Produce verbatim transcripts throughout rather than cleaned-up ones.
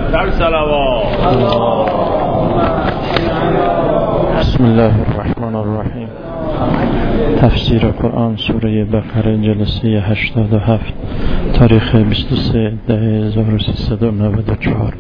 در صلوات. بسم الله الرحمن الرحیم. تفسیر قرآن سوره بقره جلسه هشتاد و هفت، تاریخ بیست و سه ده هزار و سیصد و نود و چهار.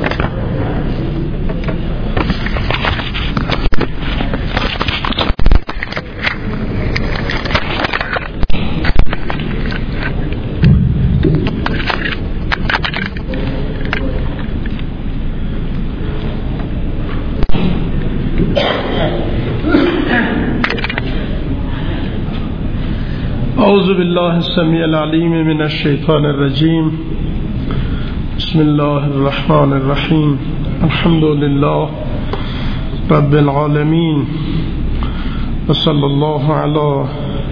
اعوذ بالله السمیع العلیم من الشیطان الرجیم. بسم الله الرحمن الرحیم. الحمد لله رب العالمین و صلی الله علی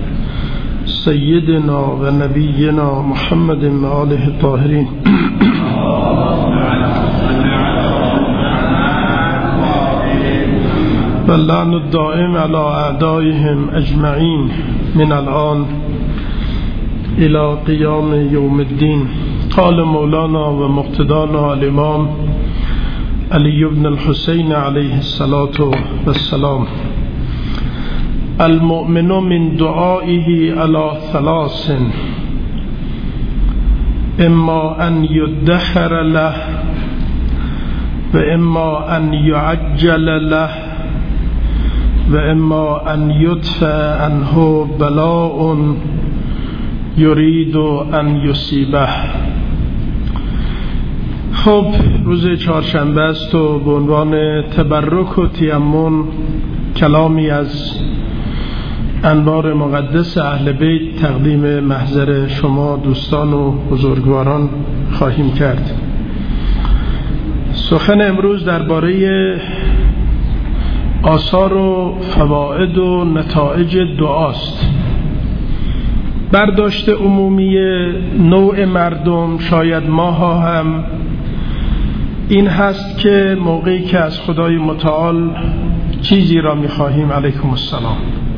سیدنا و نبینا محمد و آله الطاهرین. و اللعن الدائم علی اعدائهم اجمعین من الان الى قیام یوم الدین. قال مولانا و مقتدانا الامام علی بن الحسین علیه الصلاة والسلام: المؤمن من دعائه على ثلاث: اما ان يدخر له و اما ان يعجل له و اما ان یدفع عنه بلاء یرید ان یصیبه. خب روز چهارشنبه است و به عنوان تبرک و تیمم کلامی از انوار مقدس اهل بیت تقدیم محضر شما دوستان و بزرگواران خواهیم کرد. سخن امروز درباره آثار و فواید و نتایج دعاست. برداشت عمومی نوع مردم، شاید ماها هم، این هست که موقعی که از خدای متعال چیزی را می‌خواهیم، علیکم السلام،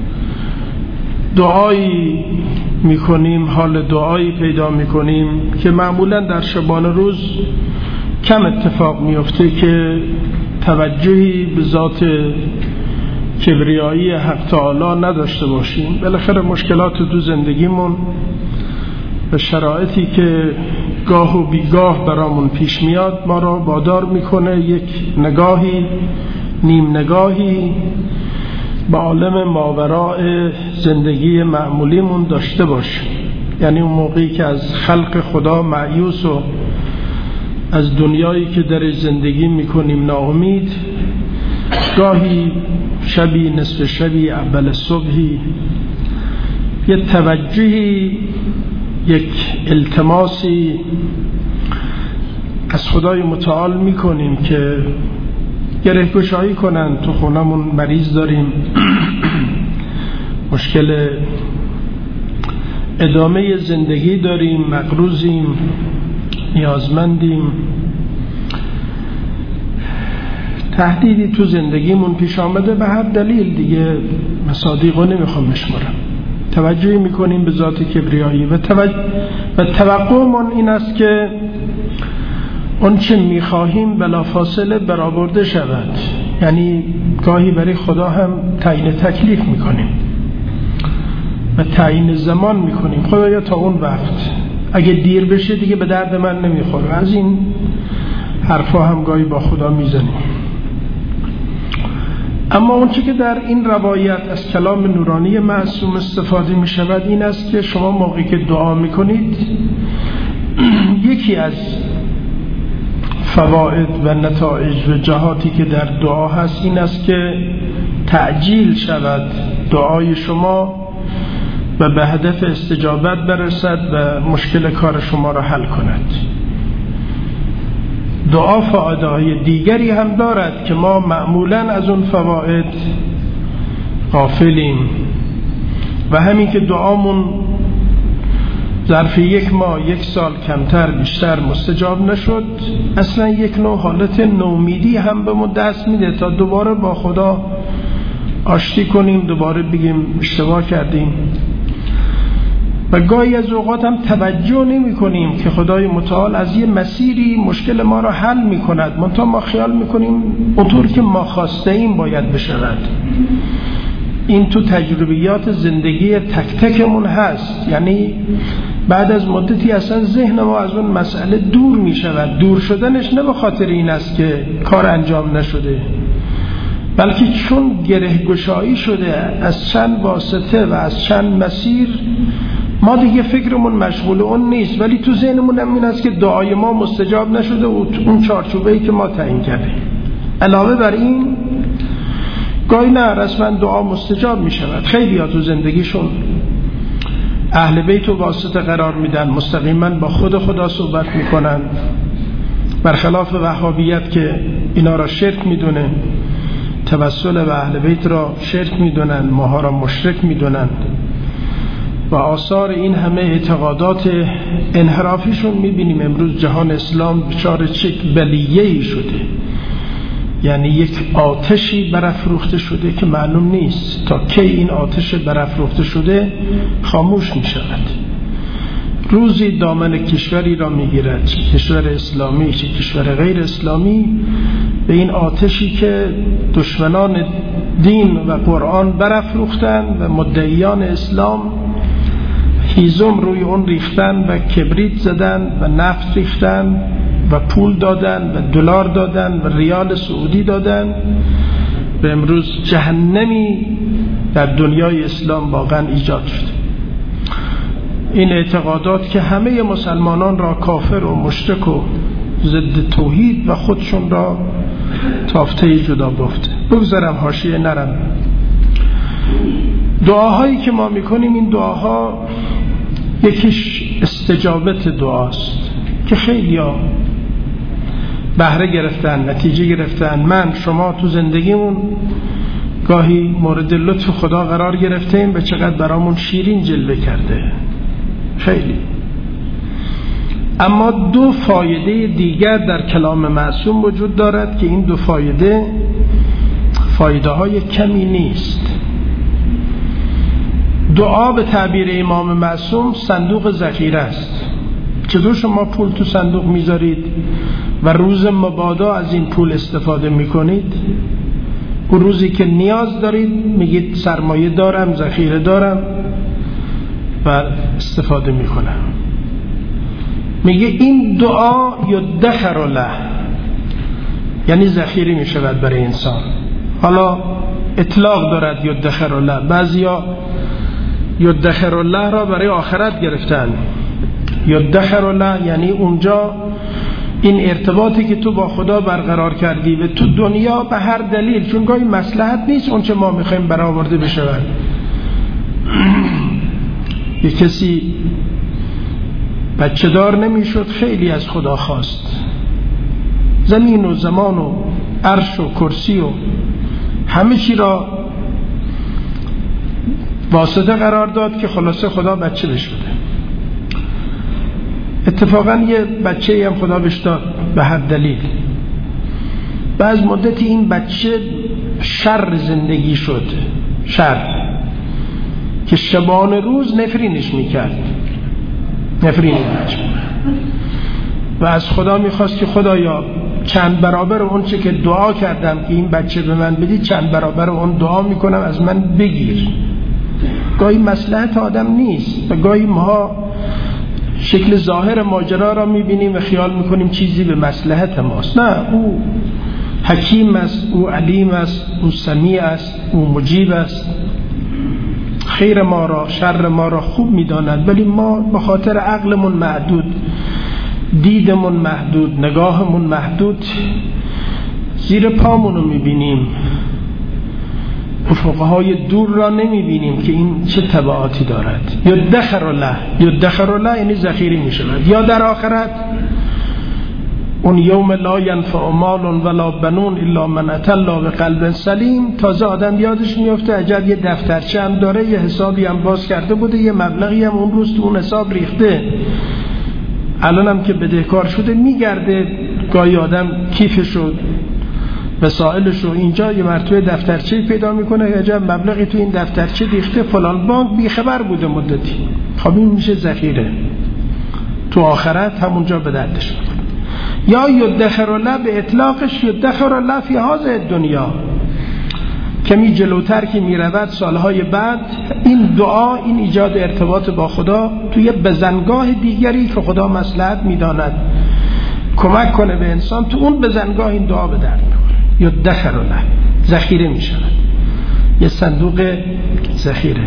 دعایی می‌کنیم، حال دعایی پیدا می‌کنیم که معمولاً در شبانه روز کم اتفاق میفته که توجهی به ذات کبریایی حق تعالی نداشته باشیم. بالاخره مشکلات تو زندگیمون و شرایطی که گاه و بیگاه برامون پیش میاد ما را وادار میکنه یک نگاهی، نیم نگاهی به عالم ماوراء زندگی معمولیمون داشته باشیم. یعنی اون موقعی که از خلق خدا مایوس و از دنیایی که در زندگی میکنیم ناامید، گاهی شبی، نصف شبی، اول صبحی، یک توجهی، یک التماسی از خدای متعال میکنیم که گره‌گشایی کنن. تو خونمون مریض داریم، مشکل ادامه زندگی داریم، مقروضیم، نیازمندیم، تهدیدی تو زندگیمون پیش آمده، به هر دلیل دیگه مصادیقو نمیخوام بشمارم. توجهی میکنیم به ذات کبریایی و, توج... و توقعمون این است که اون چه میخواهیم بلافاصله برآورده شود. یعنی گاهی برای خدا هم تعیین تکلیف میکنیم و تعیین زمان میکنیم. خدایا تا اون وقت، اگه دیر بشه دیگه به درد من نمیخوره. از این حرفا هم گاهی با خدا میزنیم. اما اون چی که در این روایت از کلام نورانی معصوم استفاده می شود این است که شما موقعی که دعا می کنید، یکی از فواید و نتایج و جهاتی که در دعا هست این است که تعجیل شود دعای شما و به هدف استجابت برسد و مشکل کار شما را حل کند. دعا فوایدهای دیگری هم دارد که ما معمولاً از اون فواید غافلیم و همین که دعامون ظرف یک ماه، یک سال کمتر بیشتر مستجاب نشد، اصلا یک نوع حالت نومیدی هم به ما دست میده تا دوباره با خدا آشتی کنیم، دوباره بگیم اشتباه کردیم. و گاهی از اوقات هم توجه نمی کنیم که خدای متعال از یه مسیری مشکل ما را حل می کند، منتها ما خیال می کنیم اونطور که ما خواسته ایم باید بشود. این تو تجربیات زندگی تک تکمون هست. یعنی بعد از مدتی اصلا ذهن ما از اون مسئله دور می شود. دور شدنش نه به خاطر این است که کار انجام نشده، بلکه چون گره گشایی شده از چند واسطه و از چند مسیر، ما دیگه فکرمون مشغول اون نیست، ولی تو ذهنمون هم این است که دعای ما مستجاب نشده و اون چارچوبه‌ای که ما تعیین کردیم. علاوه بر این گاهی نه رسما دعا مستجاب می شود. خیلی ها تو زندگیشون اهل بیت و واسطه قرار میدن، مستقیما با خود خدا صحبت میکنن، برخلاف وهابیت که اینا را شرک میدونه، توسل به اهل بیت را شرک میدونن، ماها را مشرک میدونن و آثار این همه اعتقادات انحرافیشون میبینیم امروز جهان اسلام دچار چه بلیه‌ای شده. یعنی یک آتشی برافروخته شده که معلوم نیست تا کی این آتش برافروخته شده خاموش می شود. روزی دامن کشوری را می گیرد، چه کشور اسلامی چه کشور غیر اسلامی، به این آتشی که دشمنان دین و قرآن برافروختند و مدعیان اسلام هیزم روی اون ریختن و کبریت زدن و نفت ریختن و پول دادن و دلار دادن و ریال سعودی دادن، به امروز جهنمی در دنیای اسلام واقعا ایجاد شد. این اعتقادات که همه مسلمانان را کافر و مشرک و ضد توحید و خودشون را تافته جدا بافته. بگذارم حاشیه نرم. دعاهایی که ما میکنیم، این دعاها یکیش استجابت دعاست که خیلی ها بهره گرفتن، نتیجه گرفتن. من شما تو زندگیمون گاهی مورد لطف خدا قرار گرفتیم و چقدر برامون شیرین جلوه کرده، خیلی. اما دو فایده دیگر در کلام معصوم وجود دارد که این دو فایده فایده های کمی نیست. دعا به تعبیر امام معصوم صندوق ذخیره است. چطور شما پول تو صندوق میذارید و روز مبادا از این پول استفاده میکنید؟ اون روزی که نیاز دارید میگید سرمایه دارم، ذخیره دارم و استفاده میکنم. میگه این دعا یدخر له، یعنی ذخیره میشود برای انسان. حالا اطلاق دارد یدخر له، بعضیا یدخر له را برای آخرت گرفتن. یدخر له یعنی اونجا این ارتباطی که تو با خدا برقرار کردی و تو دنیا به هر دلیل، چون گاهی مصلحت نیست اون چه ما میخوایم برآورده بشود. یک کسی بچه دار نمیشد، خیلی از خدا خواست، زمین و زمان و عرش و کرسی و همه چی را واسطه قرار داد که خلاصه خدا بچه بشه. اتفاقا یه بچه هم خدا بهش داد به هر دلیل. بعد مدتی این بچه شر زندگی شد، شر که شبان روز نفرینش میکرد، نفرین بچه، و از خدا میخواست که خدایا چند برابر اون چه که دعا کردم که این بچه به من بدی، چند برابر اون دعا میکنم از من بگیر. گاهی مصلحت آدم نیست و گاهی ما شکل ظاهر ماجرا را میبینیم و خیال میکنیم چیزی به مصلحت ماست. نه، او حکیم است، او علیم است، او سمیع است، او مجیب است، خیر ما را شر ما را خوب میداند، ولی ما به خاطر عقلمون محدود، دیدمون محدود، نگاهمون محدود، زیر پامونو میبینیم، افقهای دور را نمیبینیم که این چه تبعاتی دارد. یدخر له، یدخر له یعنی ذخیره میشود. یا در آخرت اون یوم لا ینفع مال ولا بنون الا من اتى الله بقلب سلیم، تازه آدم یادش میفته عجب یه دفترچه هم داره، یه حسابی هم باز کرده بوده، یه مبلغی هم اون روز تو اون حساب ریخته، الان هم که بدهکار شده میگرده. گاهی آدم کیفشو مسائلش رو اینجا یه مرتبه دفترچه پیدا میکنه، عجب مبلغی تو این دفترچه ریخته فلان بانک بیخبر بوده مدتی. خب این میشه ذخیره، تو آخرت همونجا به دردش میخوره. یا یدخر له، به اطلاقش یدخر له فی هذه دنیا، کمی جلوتر که میرود سالهای بعد این دعا، این ایجاد ارتباط با خدا توی بزنگاه دیگری که خدا مصلحت میداند کمک کنه به انسان، تو اون بزنگاه این دعا به درد میخوره. یدخر له، ذخیره میشود، یه صندوق ذخیره.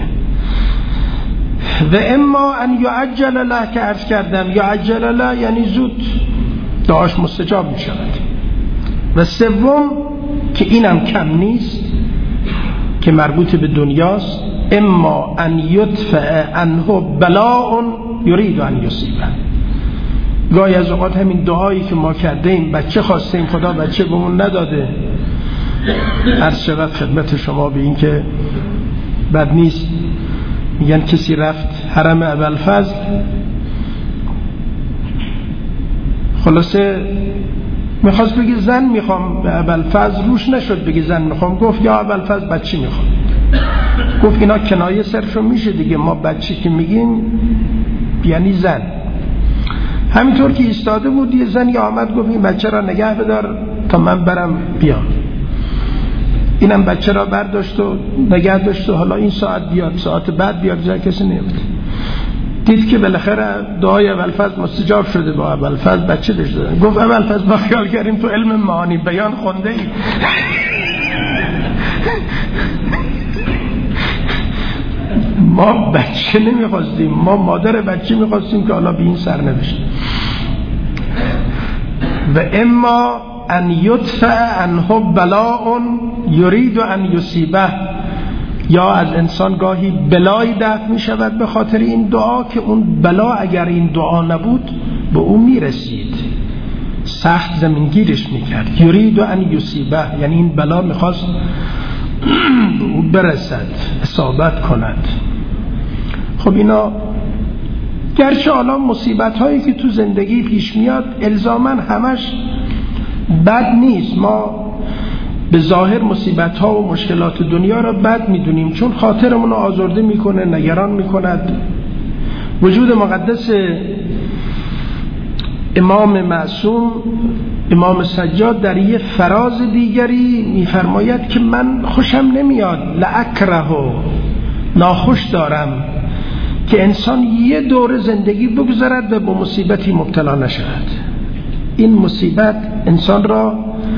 و اما ان یعجل له، که عرض کردم یعجل له یعنی زود دعاش مستجاب می شود. و سوم که اینم کم نیست که مربوط به دنیاست، اما ان یدفع عنه بلاء یرید ان یصیبه. گاهی از اوقات همین دعایی که ما کرده ایم، بچه خواستیم خدا بچه بهمون نداده، عرض شود خدمت شما به این که بد نیست، میگن کسی رفت حرم ابوالفضل، خلاصه میخواست بگی زن میخوام، به ابوالفضل روش نشد بگی زن میخوام، گفت یا ابوالفضل بچه میخوام. گفت اینا کنایه صرفشون میشه دیگه، ما بچه که میگیم یعنی زن. همینطور که ایستاده بود یه زنی آمد گفت این بچه را نگه بدار تا من برم بیام. اینم بچه را برداشت و نگه داشت و حالا این ساعت بیاد ساعت بعد بیاد جای کسی نمیاد. دید که بالاخره دعای ابوالفضل مستجاب شده، با ابوالفضل بچه داشته. گفت ابوالفضل ما خیال کردیم تو علم معانی بیان خونده ای. ما بچه نمیخواستیم، ما مادر بچه میخواستیم که حالا به این سر نبشت. و اما ان یدفع عنه بلاء یرید ان یصیبه، یا از انسان گاهی بلایی دفع می شود به خاطر این دعا که اون بلا اگر این دعا نبود به اون می رسید، سخت زمینگیرش می کرد. یرید ان یصیبه یعنی این بلا می خواست به اون برسد، اصابت کند. خب اینا گرچه حالا مصیبت هایی که تو زندگی پیش میاد الزاماً همش بد نیست، ما به ظاهر مصیبت ها و مشکلات دنیا را بد میدونیم چون خاطرمون رو آزرده میکنه، نگران میکند. وجود مقدس امام معصوم امام سجاد در یه فراز دیگری میفرماید که من خوشم نمیاد، لأکره، ناخوش دارم که انسان یه دور زندگی بگذارد و به مصیبتی مبتلا نشود. این مصیبت انسان را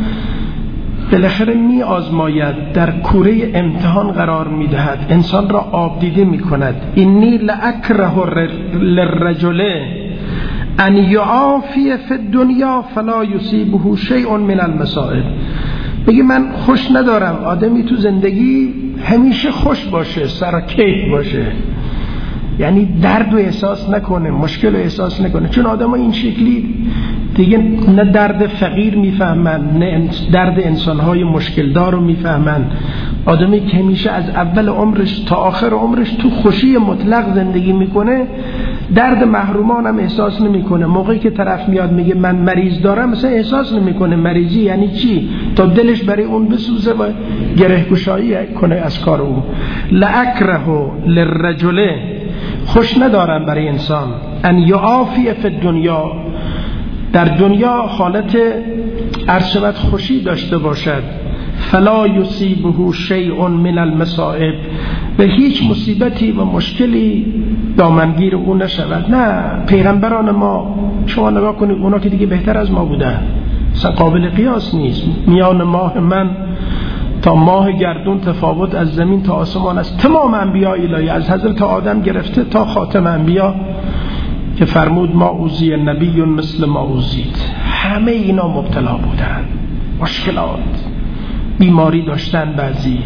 بالاخره می آزماید، در کوره امتحان قرار می دهد، انسان را آب دیده می کند. اینی لأکره للرجل ان یعافی فی الدنیا فلا یصیبه شیء من المصائب. بگی من خوش ندارم آدمی تو زندگی همیشه خوش باشه، سرکیف باشه، یعنی درد و احساس نکنه، مشکل و احساس نکنه. چون آدم ها این شکلی دیگه نه درد فقیر میفهمن، نه درد انسانهای مشکلدار رو میفهمن. آدمی که همیشه از اول عمرش تا آخر عمرش تو خوشی مطلق زندگی میکنه درد محرومان هم احساس نمیکنه. موقعی که طرف میاد میگه من مریض دارم مثلا احساس نمیکنه مریضی یعنی چی، تا دلش برای اون بسوزه و گرهگشایی کنه از کار اون. لأکره للرجل، خوش ندارم برای انسان، ان یعافی فی الدنیا، در دنیا حالت عرشبت خوشی داشته باشد، فلا یصیبه شیء من المصائب، به هیچ مصیبتی و مشکلی دامنگیر او نشود. نه، پیغمبران ما شما نگاه کنید اونا که دیگه بهتر از ما بودن، اصلا قابل قیاس نیست. میان ماه من تا ماه گردون تفاوت از زمین تا آسمان است. تمام انبیاء الهی از حضرت آدم گرفته تا خاتم انبیاء که فرمود ما اوذی نبی مثل ما اوذیت، همه اینا مبتلا بودن، مشکلات، بیماری داشتن، بعضی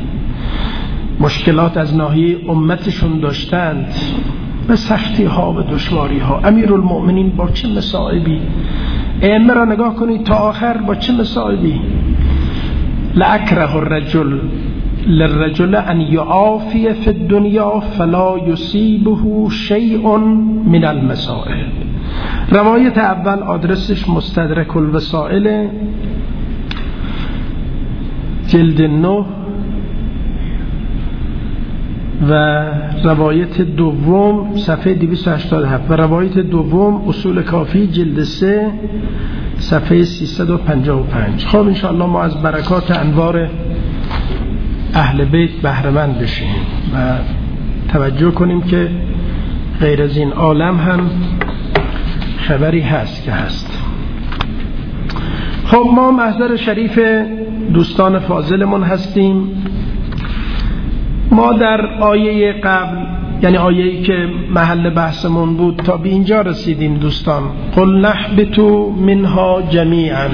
مشکلات از ناحیه امتشون داشتند، به سختی ها و دشواری ها. امیرالمؤمنین با چه مصائبی، ائمه را نگاه کنید تا آخر با چه مصائبی. لأکره الرجل للرجل ان یعافی فی الدنیا فلا یصیبه شیء من المصائب. روایت اول آدرسش مستدرک الوسائل، جلد نه و روایت دوم صفحه دویست و هشتاد و هفت و روایت دوم اصول کافی جلد سه صفحه سیصد و پنجاه و پنج. خب انشاءالله ما از برکات انوار اهل بیت بهره مند بشیم و توجه کنیم که غیر از این عالم هم خبری هست که هست. خب ما محضر شریف دوستان فاضلمون هستیم. ما در آیه قبل، یعنی آیه‌ای که محل بحثمون بود، تا به اینجا رسیدیم دوستان. قل نهبطوا منها جمیعا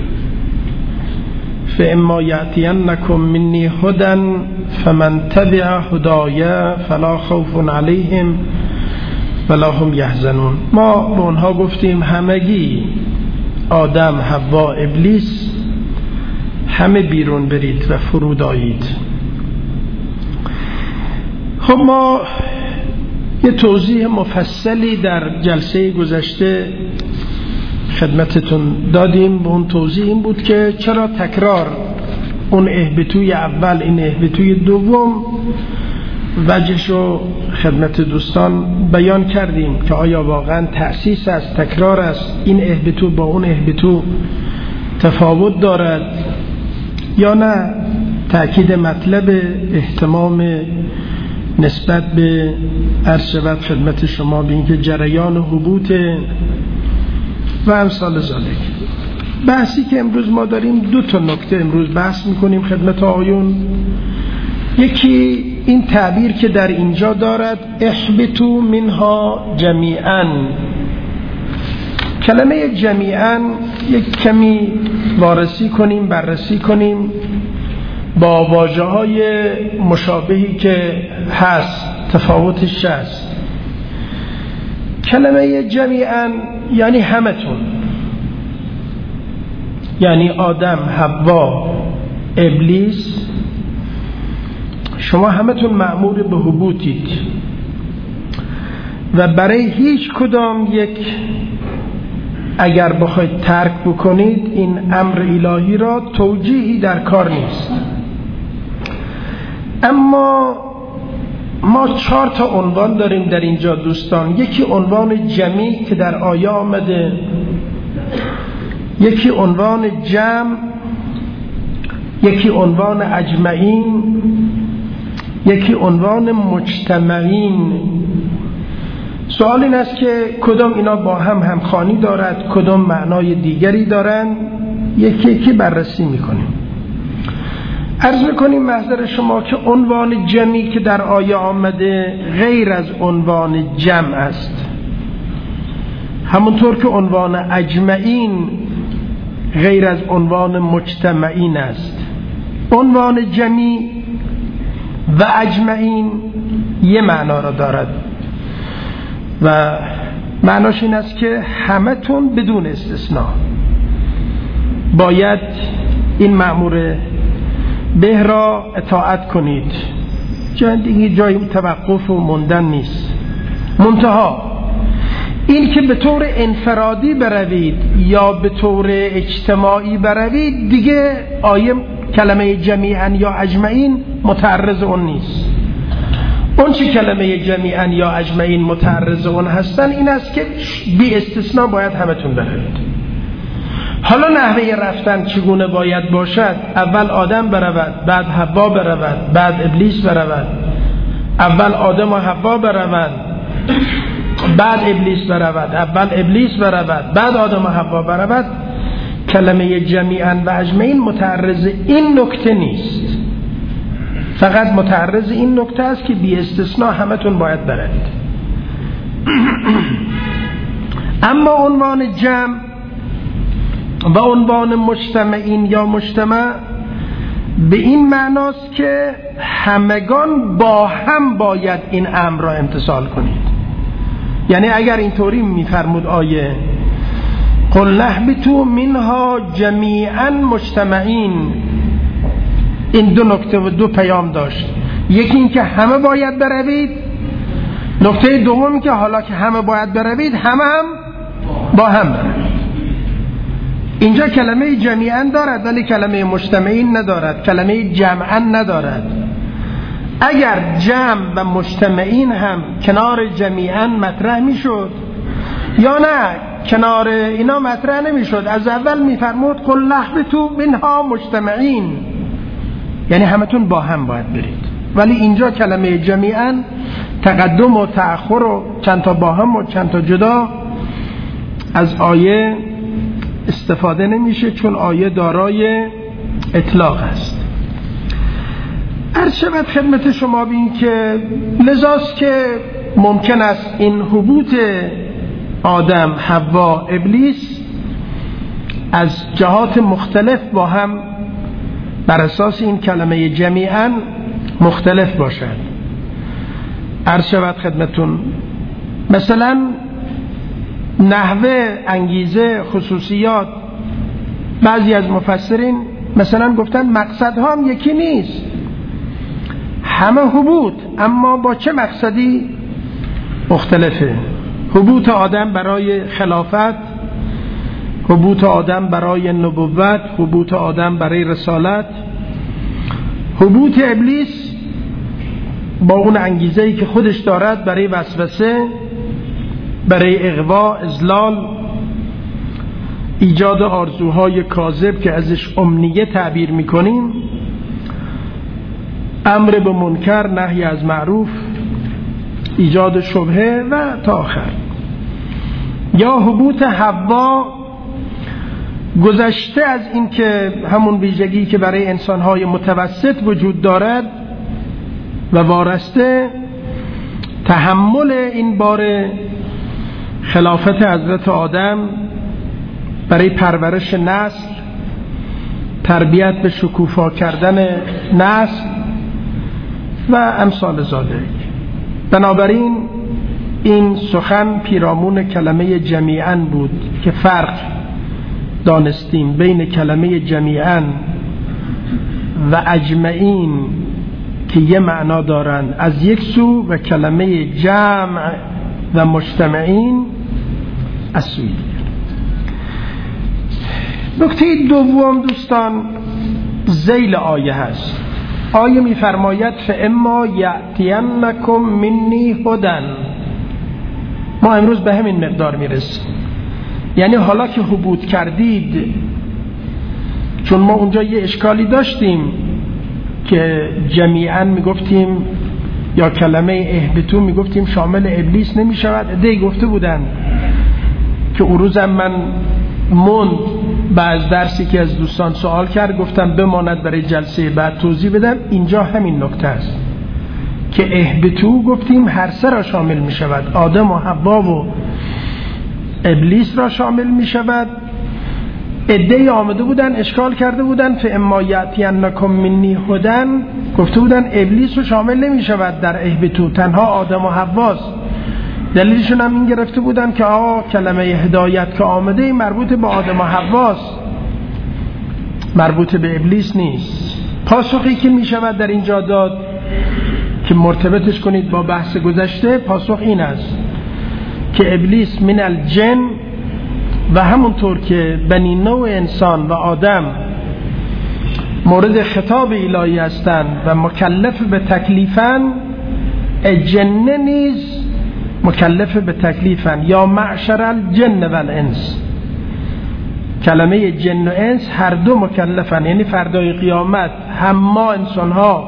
فاما یأتینکم منی هدی فمن تبع هدای فلا خوف علیهم ولا هم یحزنون. ما به اونها گفتیم همگی، آدم، حوا، ابلیس، همه بیرون برید و فرود آیید. خب ما یه توضیح مفصلی در جلسه گذشته خدمتتون دادیم. به اون توضیح این بود که چرا تکرار اون اهبطوی اول، این اهبطوی دوم، وجهش رو خدمت دوستان بیان کردیم که آیا واقعا تأسیس است، تکرار است، این اهبطو با اون اهبطو تفاوت دارد یا نه، تأکید مطلب، اهتمام نسبت به عرض شود خدمت شما به اینکه جریان حبوط و امثال ذالک. بحثی که امروز ما داریم، دو تا نکته امروز بحث میکنیم خدمت آیون. یکی این تعبیر که در اینجا دارد اهبطوا منها جمیعا. کلمه جمیعا یک کمی وارسی کنیم، بررسی کنیم با واژه های مشابهی که هست، تفاوتش هست. کلمه جمیعا یعنی همتون، یعنی آدم، حوا، ابلیس، شما همتون مأمور به حبوطید و برای هیچ کدام یک اگر بخواید ترک بکنید این امر الهی را توجیهی در کار نیست. اما ما چهار تا عنوان داریم در اینجا دوستان. یکی عنوان جمعی که در آیه آمده، یکی عنوان جمع، یکی عنوان اجمعین، یکی عنوان مجتمعین. سوال این است که کدام اینا با هم همخوانی دارد، کدام معنای دیگری دارن، یکی یکی بررسی میکنیم. عرض میکنیم محضر شما که عنوان جمعی که در آیه آمده غیر از عنوان جمع است، همونطور که عنوان اجمعین غیر از عنوان مجتمعین است. عنوان جمعی و اجمعین یه معنا را دارد و معناش این است که همتون بدون استثناء باید این مأمور به را اطاعت کنید. دیگه جای توقف و موندن نیست. منتها این که به طور انفرادی بروید یا به طور اجتماعی بروید، دیگه آیه کلمه جمیعا یا اجمعین متعرض اون نیست. اون چه کلمه جمیعا یا اجمعین متعرض اون هستن این است که بی استثناء باید همتون بروید. حالا نحوه رفتن چگونه باید باشد؟ اول آدم برود، بعد حوا برود، بعد ابلیس برود. اول آدم و حوا برود، بعد ابلیس برود. اول ابلیس برود، بعد آدم و حوا برود. کلمه جمیعا و اجمعین متعرض این نکته نیست، فقط متعرض این نکته است که بی استثناء همتون باید برید. اما عنوان جمع و عنوان مجتمعین یا مجتمع به این معناست که همگان با هم باید این امر را امتثال کنید. یعنی اگر اینطوری میفرمود آیه قل نهبطوا منها جمیعا مجتمعین، این دو نکته و دو پیام داشت. یکی این که همه باید بروید، نکته دومی که حالا که همه باید بروید همه هم با هم بروید. اینجا کلمه جمیعا دارد ولی کلمه مجتمعین ندارد، کلمه جمعا ندارد. اگر جمع و مجتمعین هم کنار جمیعا مطرح میشد یا نه کنار اینا مطرح نمیشد، از اول میفرمود قل اهبطوا منها مجتمعین، یعنی همتون با هم باید برید. ولی اینجا کلمه جمیعا تقدم و تأخر و چند تا با هم و چند تا جدا از آیه استفاده نمیشه، چون آیه دارای اطلاق است. عرض شود خدمت شما بین که لذاست که ممکن است این حبوط آدم، حوا، ابلیس از جهات مختلف با هم بر اساس این کلمه جمیعا مختلف باشد. عرض شود خدمتون مثلا نحوه، انگیزه، خصوصیات، بعضی از مفسرین مثلا گفتن مقصدها هم یکی نیست، همه حبوط اما با چه مقصدی مختلفه. حبوط آدم برای خلافت، حبوط آدم برای نبوت، حبوط آدم برای رسالت، حبوط ابلیس با اون انگیزه‌ای که خودش دارد برای وسوسه، برای اغوا، اضلال، ایجاد آرزوهای کاذب که ازش امنیه تعبیر میکنیم، امر به منکر، نهی از معروف، ایجاد شبهه و تا آخر. یا حبوط حوا گذشته از این که همون ویژگی که برای انسانهای متوسط وجود دارد و وارسته تحمل این بار خلافت حضرت آدم برای پرورش نسل، تربیت به شکوفا کردن نسل و امثال ذالک. بنابراین این سخن پیرامون کلمه جمیعاً بود که فرق دانستیم بین کلمه جمیعاً و اجمعین که یه معنا دارند از یک سو و کلمه جمع و مجتمعین از سوی دیگر. نکته دوم دوستان ذیل آیه هست. آیه می‌فرماید فاما یأتینکم منی هدی. ما امروز به همین مقدار میرسیم، یعنی حالا که حبوط کردید، چون ما اونجا یه اشکالی داشتیم که جمیعاً میگفتیم یا کلمه اهبطوا میگفتیم شامل ابلیس نمیشود. عده‌ای گفته بودن که اون روزم من موند بعد درسی که از دوستان سوال کرد گفتم بماند برای جلسه بعد توضیح بدم. اینجا همین نکته است که اهبطوا گفتیم هر سه را شامل می شود، آدم و حوا و ابلیس را شامل می شود. عده‌ای آمده بودن اشکال کرده بودن فاما یأتینکم منی هدی، گفته بودن ابلیس رو شامل نمی شود در اهبطوا، تنها آدم و حواست. دلیلشون هم این گرفته بودن که آقا کلمه هدایت که آمده مربوط به آدم و حواست، مربوط به ابلیس نیست. پاسخی که می شود در اینجا داد که مرتبطش کنید با بحث گذشته، پاسخ این است که ابلیس من الجن و همونطور که بنی نوع انسان و آدم مورد خطاب الهی هستند و مکلف به تکلیفن، جن نیز مکلف به تکلیفن. یا معشر الجن و الانس، کلمه جن و انس هر دو مکلفن، یعنی فردای قیامت هم ما انسان ها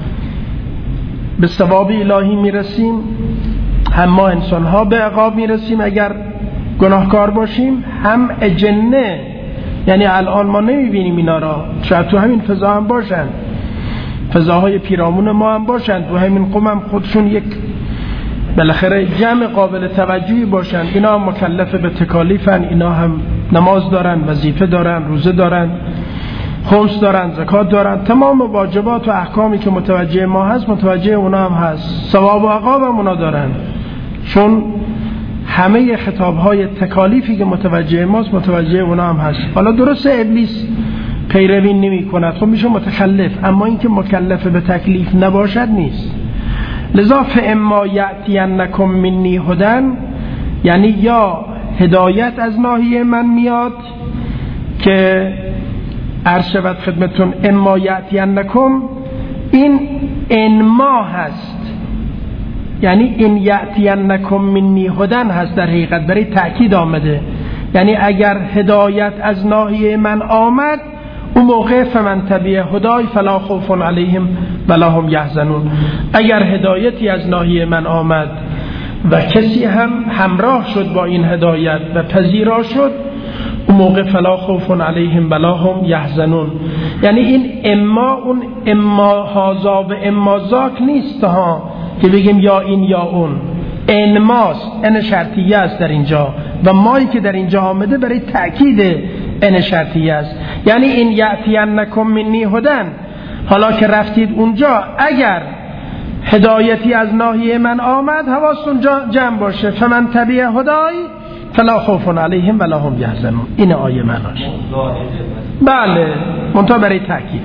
به ثواب الهی میرسیم، هم ما انسان ها به عقاب میرسیم اگر گناهکار باشیم، هم اجنه، یعنی الان ما نمیبینیم اینا را، شاید تو همین فضا هم باشن، فضاهای پیرامون ما هم باشن، تو همین قوم هم خودشون یک بالاخره جمع قابل توجهی باشن، اینا هم مکلف به تکالیفن، اینا هم نماز دارن، وظیفه دارن، روزه دارن، خمس دارن، زکات دارن، تمام واجبات و احکامی که متوجه ما هست متوجه اونا هم هست، ثواب و عقاب هم اونا دارن، چون همه خطابهای تکالیفی که متوجه ماست متوجه اونا هم هست. حالا درسته ابلیس پیروی نمی کند، خب میشه متخلف، اما اینکه مکلف به تکلیف نباشد نیست. لذا فاما یأتینکم منی هدی، یعنی یا هدایت از ناحیه من میاد که عرض شود خدمتون اما یأتینکم، این انما هست، یعنی این یأتینکم منی هدن هست، در حقیقت برای تأکید آمده. یعنی اگر هدایت از ناحیه من آمد، اون موقع فمن تبع هدای فلا خوف علیهم ولا هم یحزنون. اگر هدایتی از ناحیه من آمد و کسی هم همراه شد با این هدایت و پذیرا شد، اون موقع فلا خوف علیهم ولا هم یحزنون. یعنی این اما اون اما هازا و اما ذاک نیست ها که بگیم یا این یا اون، انماست، ان شرطیه است در اینجا، و مایی که در اینجا آمده برای تأکید ان شرطیه است. یعنی این یأتینکم منی هدن، حالا که رفتید اونجا اگر هدایتی از ناحیه من آمد، حواستون جمع باشه، فمن تبع هدای فلا خوف علیهم ولا هم یحزنون. این آیه معناش بله، منتها برای تأکید.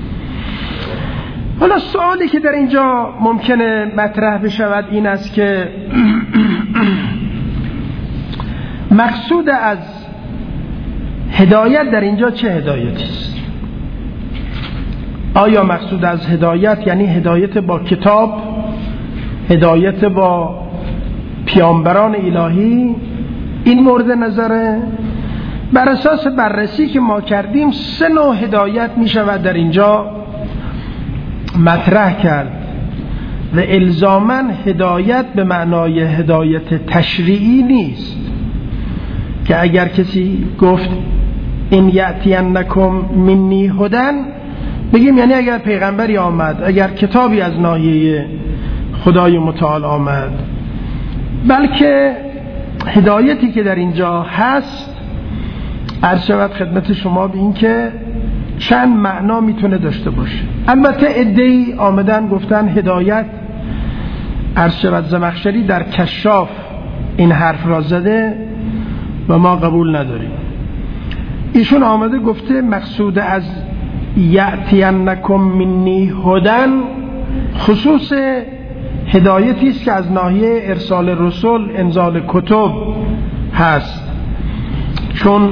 حالا سوالی که در اینجا ممکنه مطرح بشود این است که مقصود از هدایت در اینجا چه هدایتی است؟ آیا مقصود از هدایت یعنی هدایت با کتاب، هدایت با پیامبران الهی؟ این مورد نظره. بر اساس بررسی که ما کردیم سه نوع هدایت می شود در اینجا مطرح کرد و الزاماً هدایت به معنای هدایت تشریعی نیست، که اگر کسی گفت این یأتینکم منی هدن، بگیم یعنی اگر پیغمبری آمد، اگر کتابی از ناحیه خدای متعال آمد. بلکه هدایتی که در اینجا هست عرض شود خدمت شما به این که چند معنا میتونه داشته باشه. البته عده‌ای آمدن گفتن هدایت، عرض شود زمخشری در کشاف این حرف را زده و ما قبول نداریم. ایشون آمده گفته مقصود از یأتینکم منی هدن خصوص هدایتی است که از ناحیه ارسال رسول، انزال کتب هست، چون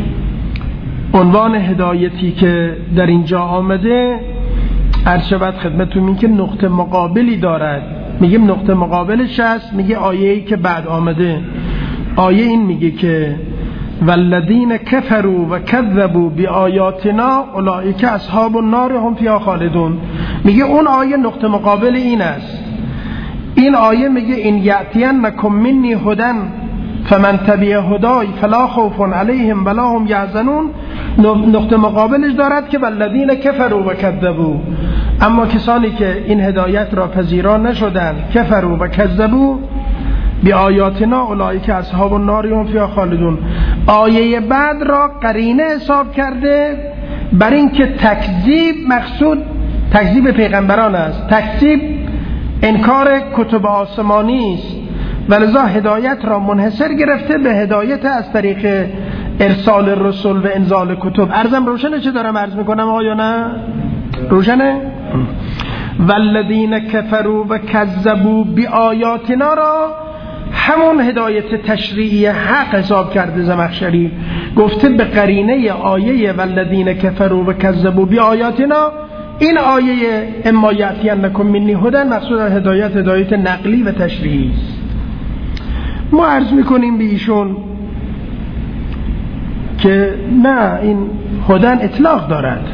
عنوان هدایتی که در اینجا آمده عرض شود خدمتتون این که نقطه مقابلی دارد. میگیم نقطه مقابلش هست، میگه آیه‌ای که بعد آمده. آیه این میگه که والذین کفروا و کذبوا بآیاتنا اولئک اصحاب النار هم فیها خالدون. میگه اون آیه نقطه مقابل این است. این آیه میگه این یأتینکم منی هدن فمن تبع هدای فلا خوف علیهم ولا هم یحزنون. نقطه مقابلش دارد که والذین کفروا و کذبوا، اما کسانی که این هدایت را پذیران نشدند، کفروا و کذبوا بآیاتنا اولئک اصحاب النار هم فیها خالدون. آیه بعد را قرینه حساب کرده بر این که تکذیب مقصود تکذیب پیغمبران است، تکذیب انکار کتب آسمانی است، ولذا هدایت را منحصر گرفته به هدایت از طریق ارسال رسول و انزال کتب. عرضم روشنه چه دارم عرض میکنم آیا نه؟ روشنه؟ والذین کفروا و کذبوا بآیاتنا را همون هدایت تشریعی حق حساب کرده زمخشری، گفته به قرینه آیه والذین کفروا و کذبوا بآیاتنا. این آیه اما یأتینکم منی هدن مقصود از هدایت هدایت نقلی و تشریعی است. ما عرض میکنیم به ایشون که نه، این هدن اطلاق دارد،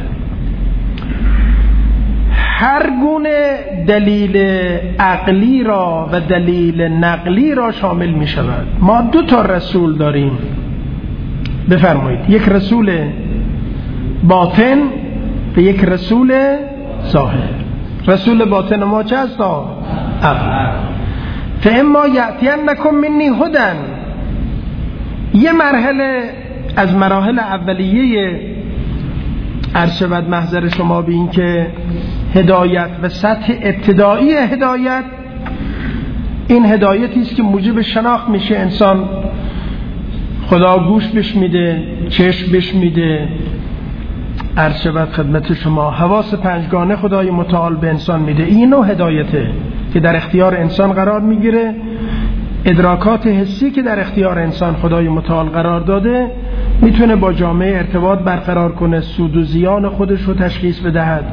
هر گونه دلیل عقلی را و دلیل نقلی را شامل می شود. ما دو تا رسول داریم، بفرمایید، یک رسول باطن و یک رسول ظاهر. رسول باطن ما چه است؟ عقل. فاما یأتینکم منی هدن، یه مرحله از مراحل اولیه عرض شود محضر شما به این که هدایت و سطح ابتدایی هدایت، این هدایتی است که موجب شناخت میشه انسان. خدا گوش بش میده، چشم بش میده، عرض شود خدمت شما حواس پنجگانه خدای متعال به انسان میده. این نوع هدایته که در اختیار انسان قرار میگیره. ادراکات حسی که در اختیار انسان خدای متعال قرار داده، میتونه با جامعه ارتباط برقرار کنه، سود و زیان خودش رو تشخیص بدهد،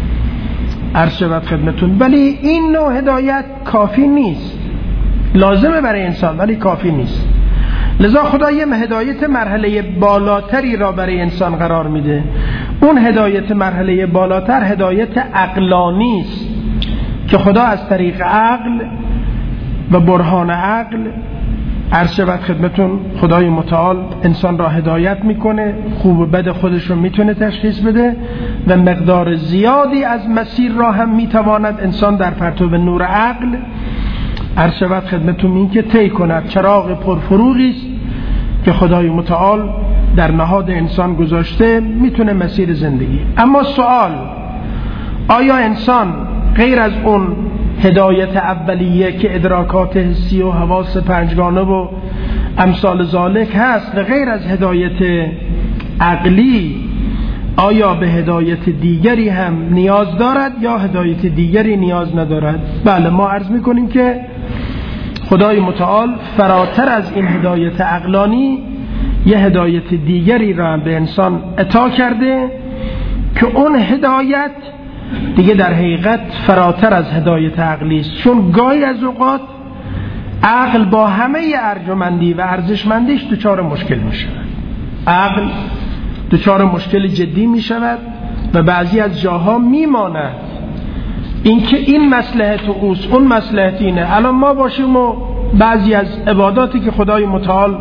عرض شود خدمتون. ولی این نوع هدایت کافی نیست، لازمه برای انسان ولی کافی نیست. لذا خدا یه هدایت مرحله بالاتری را برای انسان قرار میده. اون هدایت مرحله بالاتر هدایت عقلانی است که خدا از طریق عقل و برهان عقل، عرض شود خدمتون، خدای متعال انسان را هدایت میکنه، خوب و بد خودش رو میتونه تشخیص بده و مقدار زیادی از مسیر را هم میتواند انسان در پرتو نور عقل، عرض شود خدمتون، این که طی کند. چراغ پرفروغی است که خدای متعال در نهاد انسان گذاشته، میتونه مسیر زندگی. اما سوال، آیا انسان غیر از اون هدایت اولیه که ادراکات حسی و حواس پنجگانه و امثال ذالک هست و غیر از هدایت عقلی، آیا به هدایت دیگری هم نیاز دارد یا هدایت دیگری نیاز ندارد؟ بله، ما عرض میکنیم که خدای متعال فراتر از این هدایت عقلانی یه هدایت دیگری را به انسان عطا کرده که اون هدایت دیگه در حقیقت فراتر از هدایت عقلی است. چون گاهی از اوقات عقل با همه ارجمندی و ارزشمندیش دچار مشکل می شود، عقل دچار مشکل جدی می شود و بعضی از جاها می ماند اینکه این مصلحت اوست، اون مصلحت اینه. الان ما باشیم و بعضی از عباداتی که خدای متعال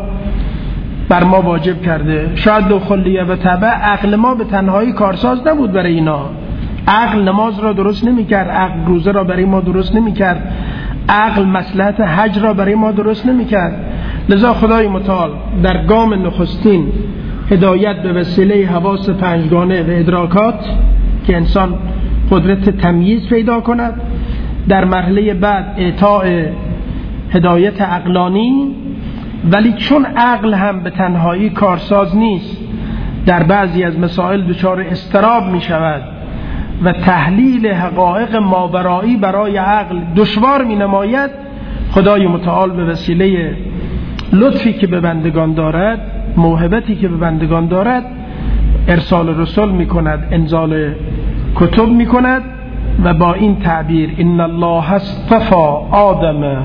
بر ما واجب کرده، شاید لو خلیه و تبع، عقل ما به تنهایی کارساز نبود برای اینا. عقل نماز را درست نمی کرد، عقل روزه را برای ما درست نمی کرد، عقل مصلحت حج را برای ما درست نمی کرد. لذا خدای متعال در گام نخستین هدایت به وسیله حواس پنجگانه و ادراکات که انسان قدرت تمییز پیدا کند، در مرحله بعد اعطاء هدایت عقلانی. ولی چون عقل هم به تنهایی کارساز نیست، در بعضی از مسائل دچار اضطراب می شود و تحلیل حقایق ماورایی برای عقل دشوار می نماید، خدای متعال به وسیله لطفی که به بندگان دارد، موهبتی که به بندگان دارد، ارسال رسول می کند، انزال کتب می کند و با این تعبیر ان الله اصطفى آدم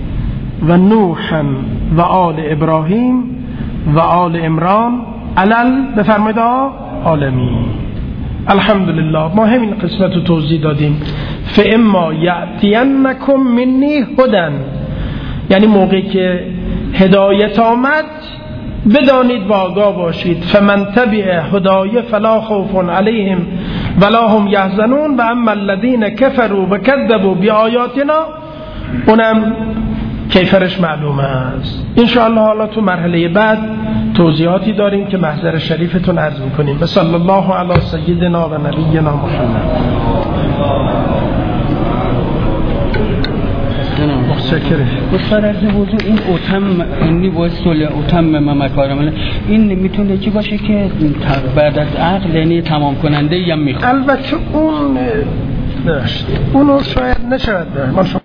و نوحا و آل ابراهیم و آل عمران علل بفرمایید عالمین. الحمدلله. ما همین قسمت رو توضیح دادیم. فاما یأتینکم منی هدی، یعنی موقعی که هدایت آمد بدانید و آگاه باشید. فمن تبع هدای فلا خوف علیهم ولا هم یحزنون و اما الذین کفروا و کذبوا بآیاتنا، اونم کیفرش معلومه است. انشاءالله حالا تو مرحله بعد توضیحاتی داریم که محضر شریفتون عرض میکنیم. و صلی الله علی سیدنا و نبینا محمد. متشکرم. بسیار از موضوع این اوتم اینی واسطه اوتم مکارم این میتونه چی باشه که بعد از عقل یعنی تمام کننده یا میخواد؟ البته اون داشت اونو شاید نشود.